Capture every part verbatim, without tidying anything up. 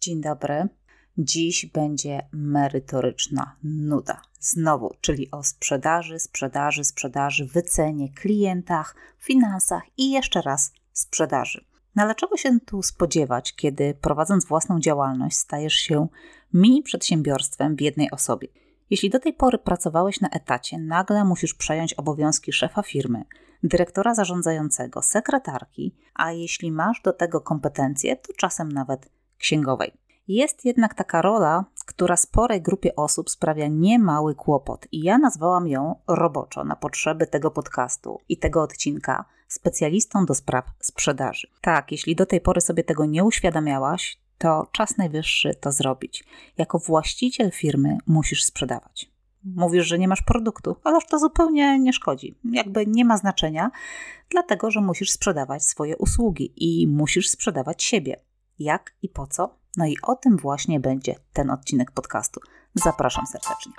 Dzień dobry. Dziś będzie merytoryczna nuda. Znowu, czyli o sprzedaży, sprzedaży, sprzedaży, wycenie, klientach, finansach i jeszcze raz sprzedaży. No ale czego się tu spodziewać, kiedy prowadząc własną działalność stajesz się mini przedsiębiorstwem w jednej osobie? Jeśli do tej pory pracowałeś na etacie, nagle musisz przejąć obowiązki szefa firmy, dyrektora zarządzającego, sekretarki, a jeśli masz do tego kompetencje, to czasem nawet księgowej. Jest jednak taka rola, która sporej grupie osób sprawia niemały kłopot i ja nazwałam ją roboczo na potrzeby tego podcastu i tego odcinka specjalistą do spraw sprzedaży. Tak, jeśli do tej pory sobie tego nie uświadamiałaś, to czas najwyższy to zrobić. Jako właściciel firmy musisz sprzedawać. Mówisz, że nie masz produktu, ależ to zupełnie nie szkodzi. Jakby nie ma znaczenia, dlatego że musisz sprzedawać swoje usługi i musisz sprzedawać siebie. Jak i po co? No i o tym właśnie będzie ten odcinek podcastu. Zapraszam serdecznie.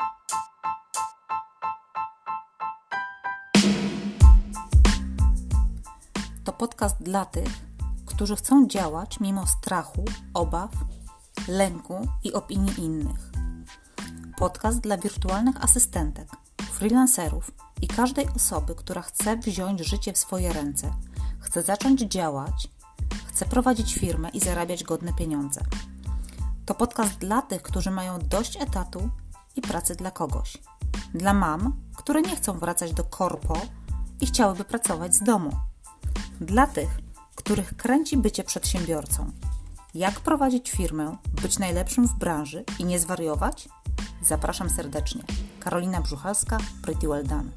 To podcast dla tych, którzy chcą działać mimo strachu, obaw, lęku i opinii innych. Podcast dla wirtualnych asystentek, freelancerów i każdej osoby, która chce wziąć życie w swoje ręce, chce zacząć działać, chce prowadzić firmę i zarabiać godne pieniądze. To podcast dla tych, którzy mają dość etatu i pracy dla kogoś. Dla mam, które nie chcą wracać do korpo i chciałyby pracować z domu. Dla tych, których kręci bycie przedsiębiorcą. Jak prowadzić firmę, być najlepszym w branży i nie zwariować? Zapraszam serdecznie. Karolina Brzuchalska, Pretty Well Done.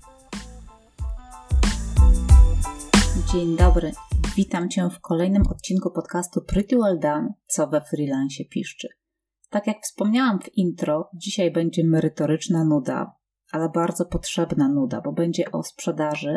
Dzień dobry. Witam Cię w kolejnym odcinku podcastu Pretty Well Done, co we freelancie piszczy. Tak jak wspomniałam w intro, dzisiaj będzie merytoryczna nuda, ale bardzo potrzebna nuda, bo będzie o sprzedaży,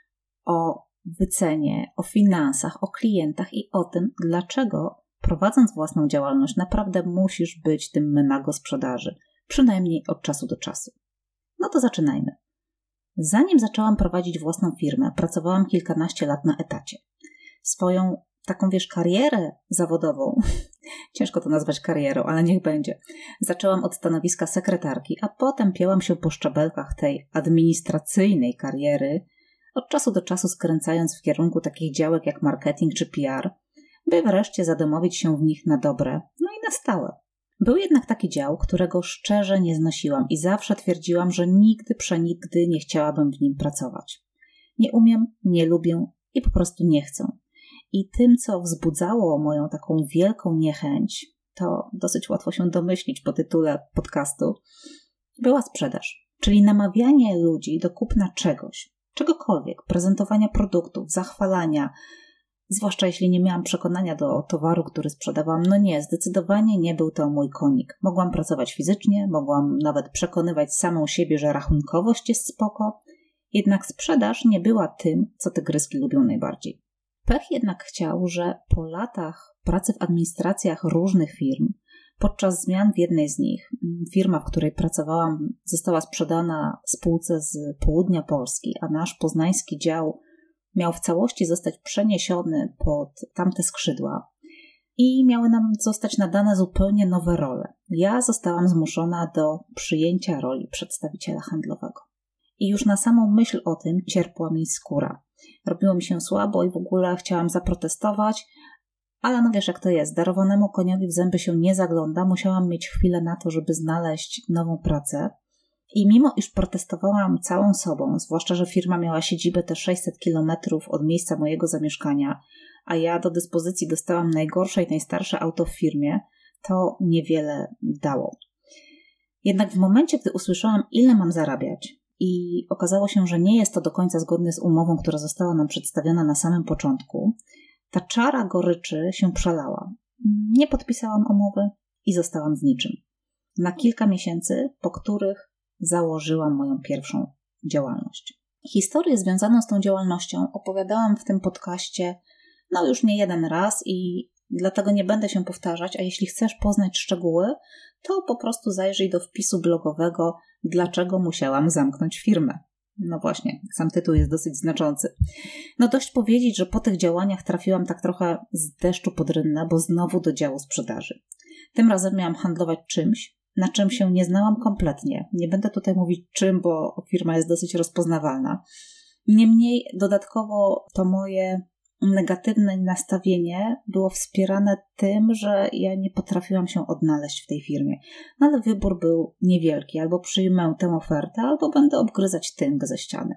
o wycenie, o finansach, o klientach i o tym, dlaczego prowadząc własną działalność naprawdę musisz być tym menago sprzedaży, przynajmniej od czasu do czasu. No to zaczynajmy. Zanim zaczęłam prowadzić własną firmę, pracowałam kilkanaście lat na etacie. Swoją taką, wiesz, karierę zawodową, ciężko to nazwać karierą, ale niech będzie, zaczęłam od stanowiska sekretarki, a potem pięłam się po szczebelkach tej administracyjnej kariery, od czasu do czasu skręcając w kierunku takich działek jak marketing czy P R, by wreszcie zadomowić się w nich na dobre, no i na stałe. Był jednak taki dział, którego szczerze nie znosiłam i zawsze twierdziłam, że nigdy przenigdy nie chciałabym w nim pracować. Nie umiem, nie lubię i po prostu nie chcę. I tym, co wzbudzało moją taką wielką niechęć, to dosyć łatwo się domyślić po tytule podcastu, była sprzedaż, czyli namawianie ludzi do kupna czegoś, czegokolwiek, prezentowania produktów, zachwalania, zwłaszcza jeśli nie miałam przekonania do towaru, który sprzedawałam. No nie, zdecydowanie nie był to mój konik. Mogłam pracować fizycznie, mogłam nawet przekonywać samą siebie, że rachunkowość jest spoko, jednak sprzedaż nie była tym, co tygryski lubią najbardziej. Pech jednak chciał, że po latach pracy w administracjach różnych firm, podczas zmian w jednej z nich, firma, w której pracowałam, została sprzedana spółce z południa Polski, a nasz poznański dział miał w całości zostać przeniesiony pod tamte skrzydła i miały nam zostać nadane zupełnie nowe role. Ja zostałam zmuszona do przyjęcia roli przedstawiciela handlowego. I już na samą myśl o tym cierpła mi skóra. Robiło mi się słabo i w ogóle chciałam zaprotestować, ale no wiesz jak to jest, darowanemu koniowi w zęby się nie zagląda, musiałam mieć chwilę na to, żeby znaleźć nową pracę. I mimo iż protestowałam całą sobą, zwłaszcza, że firma miała siedzibę te sześćset kilometrów od miejsca mojego zamieszkania, a ja do dyspozycji dostałam najgorsze i najstarsze auto w firmie, to niewiele dało. Jednak w momencie, gdy usłyszałam, ile mam zarabiać i okazało się, że nie jest to do końca zgodne z umową, która została nam przedstawiona na samym początku, ta czara goryczy się przelała. Nie podpisałam umowy i zostałam z niczym. Na kilka miesięcy, po których założyłam moją pierwszą działalność. Historię związaną z tą działalnością opowiadałam w tym podcaście no już nie jeden raz i dlatego nie będę się powtarzać, a jeśli chcesz poznać szczegóły, to po prostu zajrzyj do wpisu blogowego Dlaczego musiałam zamknąć firmę. No właśnie, sam tytuł jest dosyć znaczący. No dość powiedzieć, że po tych działaniach trafiłam tak trochę z deszczu pod rynnę, bo znowu do działu sprzedaży. Tym razem miałam handlować czymś, na czym się nie znałam kompletnie. Nie będę tutaj mówić czym, bo firma jest dosyć rozpoznawalna. Niemniej dodatkowo to moje negatywne nastawienie było wspierane tym, że ja nie potrafiłam się odnaleźć w tej firmie. No ale wybór był niewielki. Albo przyjmę tę ofertę, albo będę obgryzać tynk ze ściany.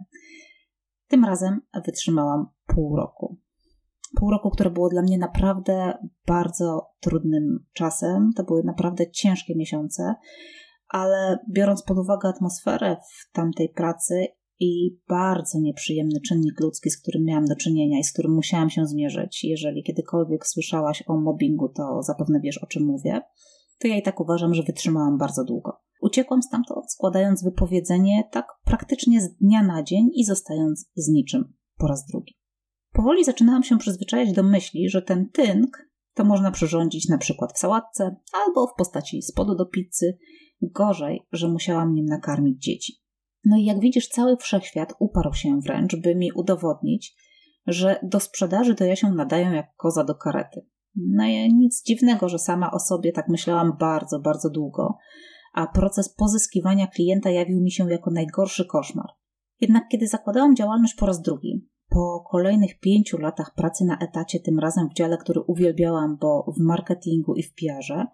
Tym razem wytrzymałam pół roku. Pół roku, które było dla mnie naprawdę bardzo trudnym czasem. To były naprawdę ciężkie miesiące, ale biorąc pod uwagę atmosferę w tamtej pracy i bardzo nieprzyjemny czynnik ludzki, z którym miałam do czynienia i z którym musiałam się zmierzyć. Jeżeli kiedykolwiek słyszałaś o mobbingu, to zapewne wiesz, o czym mówię. To ja i tak uważam, że wytrzymałam bardzo długo. Uciekłam stamtąd, składając wypowiedzenie tak praktycznie z dnia na dzień i zostając z niczym po raz drugi. Powoli zaczynałam się przyzwyczajać do myśli, że ten tynk to można przyrządzić na przykład w sałatce albo w postaci spodu do pizzy. Gorzej, że musiałam nim nakarmić dzieci. No i jak widzisz, cały wszechświat uparł się wręcz, by mi udowodnić, że do sprzedaży to ja się nadaję jak koza do karety. No i nic dziwnego, że sama o sobie tak myślałam bardzo, bardzo długo, a proces pozyskiwania klienta jawił mi się jako najgorszy koszmar. Jednak kiedy zakładałam działalność po raz drugi, po kolejnych pięciu latach pracy na etacie, tym razem w dziale, który uwielbiałam, bo w marketingu i w P R-ze,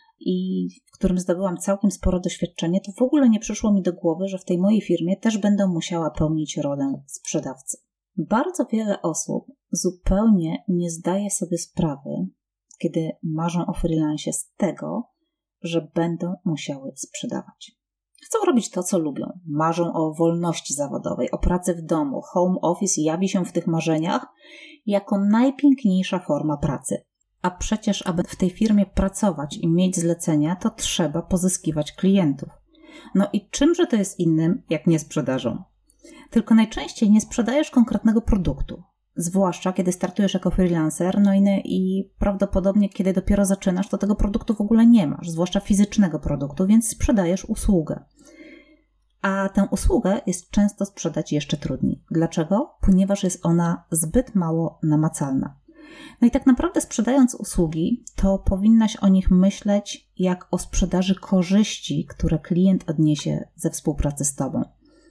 i w którym zdobyłam całkiem spore doświadczenie, to w ogóle nie przyszło mi do głowy, że w tej mojej firmie też będę musiała pełnić rolę sprzedawcy. Bardzo wiele osób zupełnie nie zdaje sobie sprawy, kiedy marzą o freelancie, z tego, że będą musiały sprzedawać. Chcą robić to, co lubią. Marzą o wolności zawodowej, o pracy w domu. Home office jawi się w tych marzeniach jako najpiękniejsza forma pracy. A przecież, aby w tej firmie pracować i mieć zlecenia, to trzeba pozyskiwać klientów. No i czymże to jest innym, jak nie sprzedażą? Tylko najczęściej nie sprzedajesz konkretnego produktu. Zwłaszcza, kiedy startujesz jako freelancer, no i, i prawdopodobnie, kiedy dopiero zaczynasz, to tego produktu w ogóle nie masz, zwłaszcza fizycznego produktu, więc sprzedajesz usługę. A tę usługę jest często sprzedać jeszcze trudniej. Dlaczego? Ponieważ jest ona zbyt mało namacalna. No i tak naprawdę sprzedając usługi, to powinnaś o nich myśleć jak o sprzedaży korzyści, które klient odniesie ze współpracy z Tobą.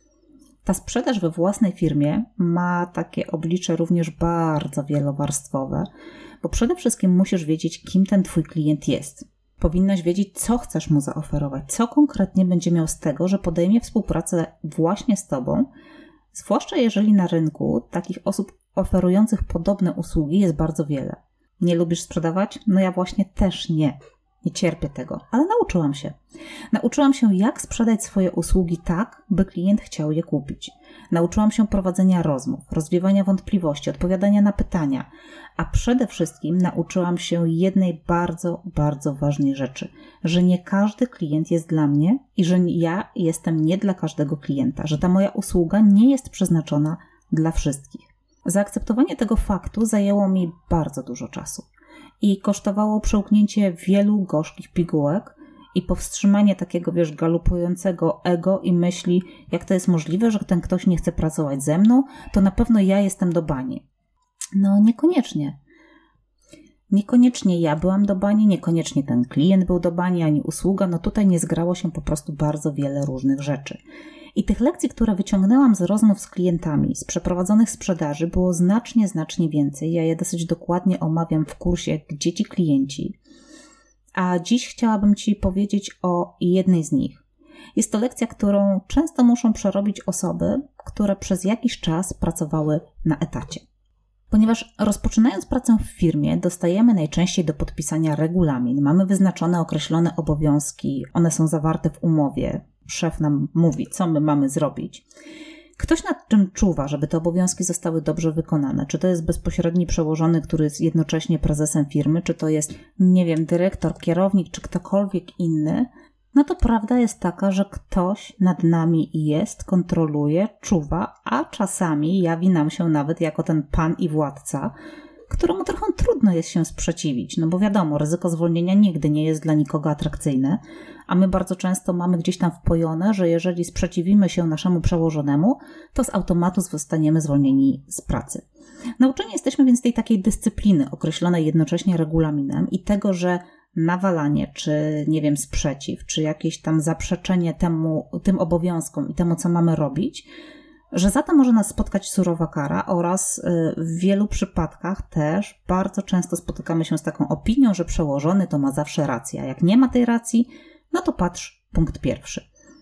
Ta sprzedaż we własnej firmie ma takie oblicze również bardzo wielowarstwowe, bo przede wszystkim musisz wiedzieć, kim ten Twój klient jest. Powinnaś wiedzieć, co chcesz mu zaoferować, co konkretnie będzie miał z tego, że podejmie współpracę właśnie z Tobą, zwłaszcza jeżeli na rynku takich osób oferujących podobne usługi jest bardzo wiele. Nie lubisz sprzedawać? No ja właśnie też nie. Nie cierpię tego, ale nauczyłam się. Nauczyłam się, jak sprzedać swoje usługi tak, by klient chciał je kupić. Nauczyłam się prowadzenia rozmów, rozwiewania wątpliwości, odpowiadania na pytania, a przede wszystkim nauczyłam się jednej bardzo, bardzo ważnej rzeczy, że nie każdy klient jest dla mnie i że ja jestem nie dla każdego klienta, że ta moja usługa nie jest przeznaczona dla wszystkich. Zaakceptowanie tego faktu zajęło mi bardzo dużo czasu i kosztowało przełknięcie wielu gorzkich pigułek i powstrzymanie takiego, wiesz, galopującego ego i myśli, jak to jest możliwe, że ten ktoś nie chce pracować ze mną, to na pewno ja jestem do bani. No niekoniecznie. Niekoniecznie ja byłam do bani, niekoniecznie ten klient był do bani, ani usługa, no tutaj nie zgrało się po prostu bardzo wiele różnych rzeczy. I tych lekcji, które wyciągnęłam z rozmów z klientami, z przeprowadzonych sprzedaży, było znacznie, znacznie więcej. Ja je dosyć dokładnie omawiam w kursie Gdzie ci klienci? A dziś chciałabym Ci powiedzieć o jednej z nich. Jest to lekcja, którą często muszą przerobić osoby, które przez jakiś czas pracowały na etacie. Ponieważ rozpoczynając pracę w firmie, dostajemy najczęściej do podpisania regulamin. Mamy wyznaczone określone obowiązki, one są zawarte w umowie. Szef nam mówi, co my mamy zrobić. Ktoś nad czym czuwa, żeby te obowiązki zostały dobrze wykonane. Czy to jest bezpośredni przełożony, który jest jednocześnie prezesem firmy, czy to jest, nie wiem, dyrektor, kierownik, czy ktokolwiek inny, no to prawda jest taka, że ktoś nad nami jest, kontroluje, czuwa, a czasami jawi nam się nawet jako ten pan i władca, któremu trochę trudno jest się sprzeciwić, no bo wiadomo, ryzyko zwolnienia nigdy nie jest dla nikogo atrakcyjne, a my bardzo często mamy gdzieś tam wpojone, że jeżeli sprzeciwimy się naszemu przełożonemu, to z automatu zostaniemy zwolnieni z pracy. Nauczeni jesteśmy więc tej takiej dyscypliny określonej jednocześnie regulaminem i tego, że nawalanie, czy nie wiem, sprzeciw, czy jakieś tam zaprzeczenie temu, tym obowiązkom i temu, co mamy robić, że za to może nas spotkać surowa kara oraz w wielu przypadkach też bardzo często spotykamy się z taką opinią, że przełożony to ma zawsze rację, a jak nie ma tej racji, no to patrz, punkt pierwszy.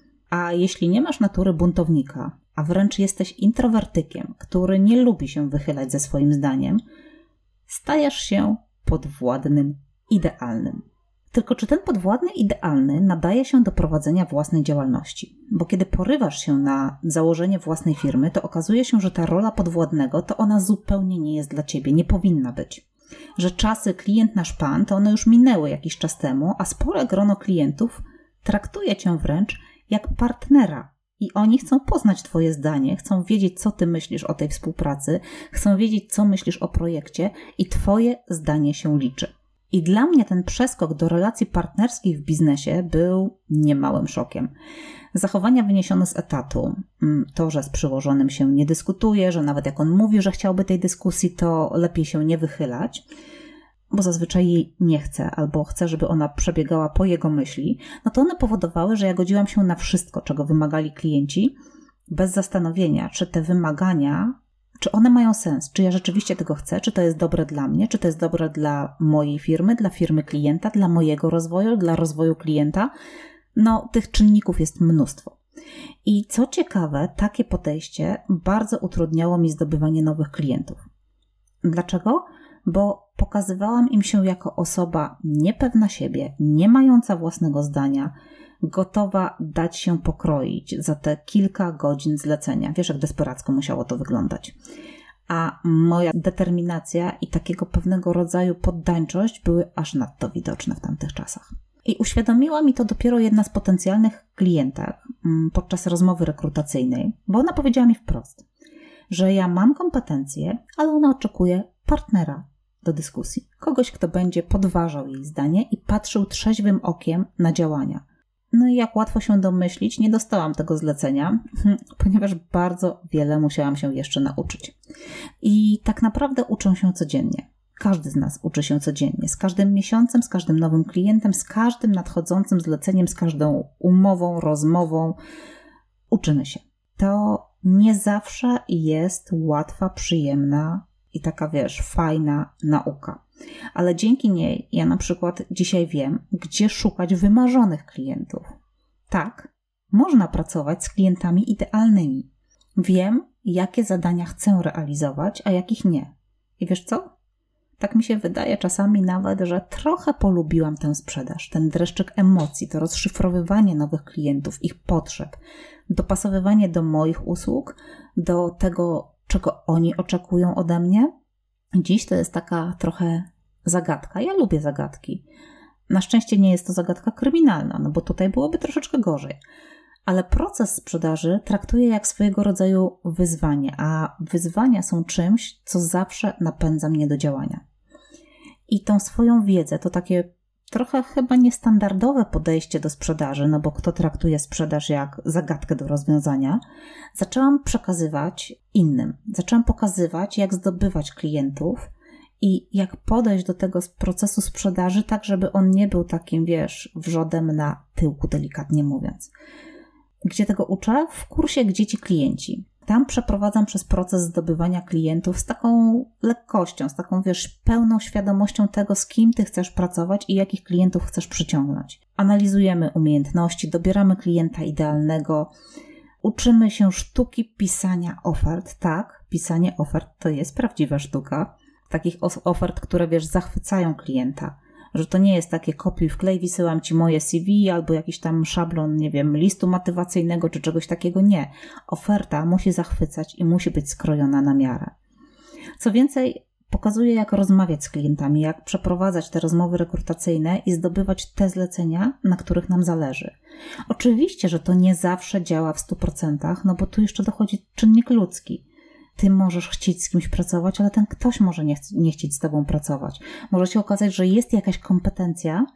A jeśli nie masz natury buntownika, a wręcz jesteś introwertykiem, który nie lubi się wychylać ze swoim zdaniem, stajesz się podwładnym idealnym. Tylko czy ten podwładny idealny nadaje się do prowadzenia własnej działalności? Bo kiedy porywasz się na założenie własnej firmy, to okazuje się, że ta rola podwładnego to ona zupełnie nie jest dla ciebie, nie powinna być. Że czasy klient nasz pan to one już minęły jakiś czas temu, a spore grono klientów traktuje cię wręcz jak partnera. I oni chcą poznać twoje zdanie, chcą wiedzieć, co ty myślisz o tej współpracy, chcą wiedzieć, co myślisz o projekcie i twoje zdanie się liczy. I dla mnie ten przeskok do relacji partnerskich w biznesie był niemałym szokiem. Zachowania wyniesione z etatu, to, że z przełożonym się nie dyskutuje, że nawet jak on mówi, że chciałby tej dyskusji, to lepiej się nie wychylać, bo zazwyczaj jej nie chce albo chce, żeby ona przebiegała po jego myśli, no to one powodowały, że ja godziłam się na wszystko, czego wymagali klienci, bez zastanowienia, czy te wymagania, czy one mają sens, czy ja rzeczywiście tego chcę, czy to jest dobre dla mnie, czy to jest dobre dla mojej firmy, dla firmy klienta, dla mojego rozwoju, dla rozwoju klienta. No, tych czynników jest mnóstwo. I co ciekawe, takie podejście bardzo utrudniało mi zdobywanie nowych klientów. Dlaczego? Bo pokazywałam im się jako osoba niepewna siebie, nie mająca własnego zdania, gotowa dać się pokroić za te kilka godzin zlecenia. Wiesz, jak desperacko musiało to wyglądać. A moja determinacja i takiego pewnego rodzaju poddańczość były aż nadto widoczne w tamtych czasach. I uświadomiła mi to dopiero jedna z potencjalnych klientek podczas rozmowy rekrutacyjnej, bo ona powiedziała mi wprost, że ja mam kompetencje, ale ona oczekuje partnera do dyskusji. Kogoś, kto będzie podważał jej zdanie i patrzył trzeźwym okiem na działania. No i jak łatwo się domyślić, nie dostałam tego zlecenia, ponieważ bardzo wiele musiałam się jeszcze nauczyć. I tak naprawdę uczę się codziennie. Każdy z nas uczy się codziennie. Z każdym miesiącem, z każdym nowym klientem, z każdym nadchodzącym zleceniem, z każdą umową, rozmową. Uczymy się. To nie zawsze jest łatwa, przyjemna i taka, wiesz, fajna nauka. Ale dzięki niej ja na przykład dzisiaj wiem, gdzie szukać wymarzonych klientów. Tak, można pracować z klientami idealnymi. Wiem, jakie zadania chcę realizować, a jakich nie. I wiesz co? Tak mi się wydaje czasami nawet, że trochę polubiłam tę sprzedaż, ten dreszczyk emocji, to rozszyfrowywanie nowych klientów, ich potrzeb, dopasowywanie do moich usług, do tego, czego oni oczekują ode mnie. Dziś to jest taka trochę zagadka. Ja lubię zagadki. Na szczęście nie jest to zagadka kryminalna, no bo tutaj byłoby troszeczkę gorzej. Ale proces sprzedaży traktuję jak swojego rodzaju wyzwanie, a wyzwania są czymś, co zawsze napędza mnie do działania. I tą swoją wiedzę, to takie trochę chyba niestandardowe podejście do sprzedaży, no bo kto traktuje sprzedaż jak zagadkę do rozwiązania, zaczęłam przekazywać innym. Zaczęłam pokazywać, jak zdobywać klientów i jak podejść do tego procesu sprzedaży tak, żeby on nie był takim, wiesz, wrzodem na tyłku, delikatnie mówiąc. Gdzie tego uczę? W kursie Gdzie ci klienci. Tam przeprowadzam przez proces zdobywania klientów z taką lekkością, z taką, wiesz, pełną świadomością tego, z kim ty chcesz pracować i jakich klientów chcesz przyciągnąć. Analizujemy umiejętności, dobieramy klienta idealnego, uczymy się sztuki pisania ofert. Tak, pisanie ofert to jest prawdziwa sztuka. Takich ofert, które, wiesz, zachwycają klienta. Że to nie jest takie kopiuj wklej, wysyłam ci moje C V albo jakiś tam szablon, nie wiem, listu motywacyjnego czy czegoś takiego. Nie. Oferta musi zachwycać i musi być skrojona na miarę. Co więcej, pokazuję, jak rozmawiać z klientami, jak przeprowadzać te rozmowy rekrutacyjne i zdobywać te zlecenia, na których nam zależy. Oczywiście, że to nie zawsze działa w stu procentach, no bo tu jeszcze dochodzi czynnik ludzki. Ty możesz chcieć z kimś pracować, ale ten ktoś może nie, ch- nie chcieć z tobą pracować. Może się okazać, że jest jakaś kompetencja,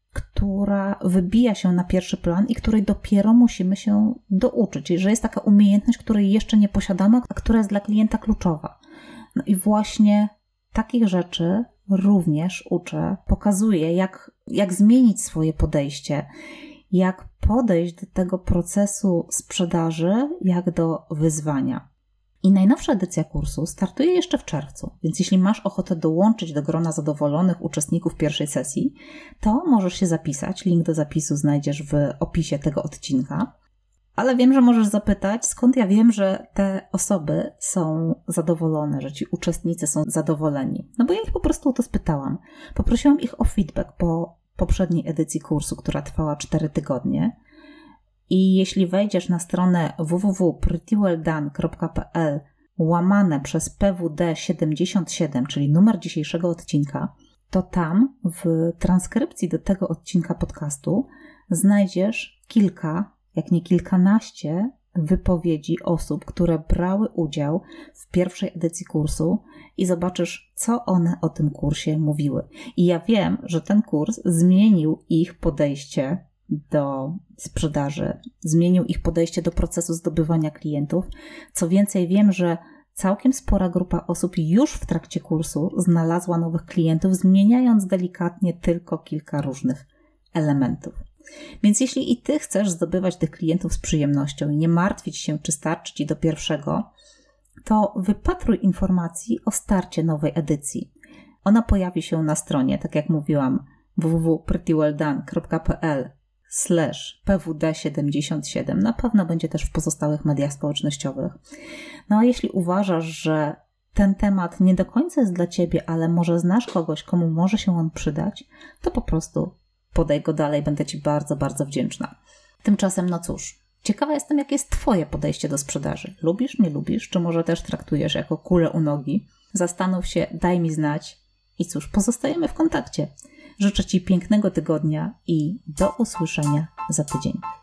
która wybija się na pierwszy plan i której dopiero musimy się douczyć. Czyli, że jest taka umiejętność, której jeszcze nie posiadamy, a która jest dla klienta kluczowa. No i właśnie takich rzeczy również uczę, pokazuję, jak jak zmienić swoje podejście, jak podejść do tego procesu sprzedaży, jak do wyzwania. I najnowsza edycja kursu startuje jeszcze w czerwcu, więc jeśli masz ochotę dołączyć do grona zadowolonych uczestników pierwszej sesji, to możesz się zapisać. Link do zapisu znajdziesz w opisie tego odcinka. Ale wiem, że możesz zapytać, skąd ja wiem, że te osoby są zadowolone, że ci uczestnicy są zadowoleni. No bo ja ich po prostu o to spytałam. Poprosiłam ich o feedback po poprzedniej edycji kursu, która trwała cztery tygodnie. I jeśli wejdziesz na stronę w w w kropka prettywelldone kropka p l łamane przez P W D siedemdziesiąt siedem, czyli numer dzisiejszego odcinka, to tam w transkrypcji do tego odcinka podcastu znajdziesz kilka, jak nie kilkanaście wypowiedzi osób, które brały udział w pierwszej edycji kursu i zobaczysz, co one o tym kursie mówiły. I ja wiem, że ten kurs zmienił ich podejście do sprzedaży, zmienił ich podejście do procesu zdobywania klientów. Co więcej, wiem, że całkiem spora grupa osób już w trakcie kursu znalazła nowych klientów, zmieniając delikatnie tylko kilka różnych elementów. Więc jeśli i Ty chcesz zdobywać tych klientów z przyjemnością i nie martwić się, czy starczy Ci do pierwszego, to wypatruj informacji o starcie nowej edycji. Ona pojawi się na stronie, tak jak mówiłam, w w w kropka prettywelldone kropka p l slash P W D siedemdziesiąt siedem. Na pewno będzie też w pozostałych mediach społecznościowych. No a jeśli uważasz, że ten temat nie do końca jest dla Ciebie, ale może znasz kogoś, komu może się on przydać, to po prostu podaj go dalej, będę Ci bardzo, bardzo wdzięczna. Tymczasem, no cóż, ciekawa jestem, jakie jest Twoje podejście do sprzedaży. Lubisz, nie lubisz, czy może też traktujesz jako kulę u nogi? Zastanów się, daj mi znać i cóż, pozostajemy w kontakcie. Życzę Ci pięknego tygodnia i do usłyszenia za tydzień.